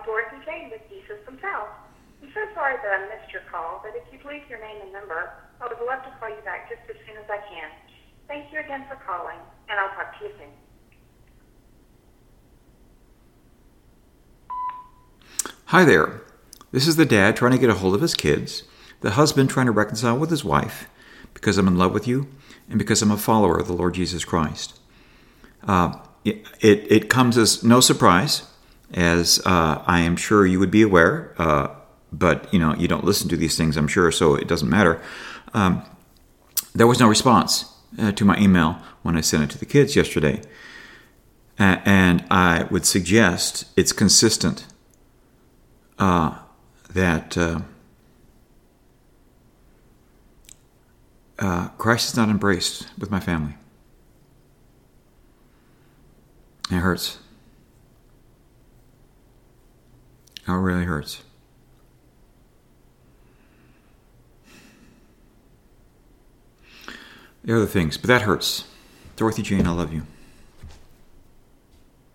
Dorothy Jane with Jesus themselves. I'm so sorry that I missed your call, but if you'd leave your name and number, I would love to call you back just as soon as I can. Thank you again for calling, and I'll talk to you soon. Hi there. This is the dad trying to get a hold of his kids, the husband trying to reconcile with his wife, because I'm in love with you and because I'm a follower of the Lord Jesus Christ. It comes as no surprise, as I am sure you would be aware, but you don't listen to these things, I'm sure, so it doesn't matter. There was no response to my email when I sent it to the kids yesterday. And I would suggest it's consistent that Christ is not embraced with my family. It hurts. It really hurts. There are other things, but that hurts. Dorothy Jane, I love you.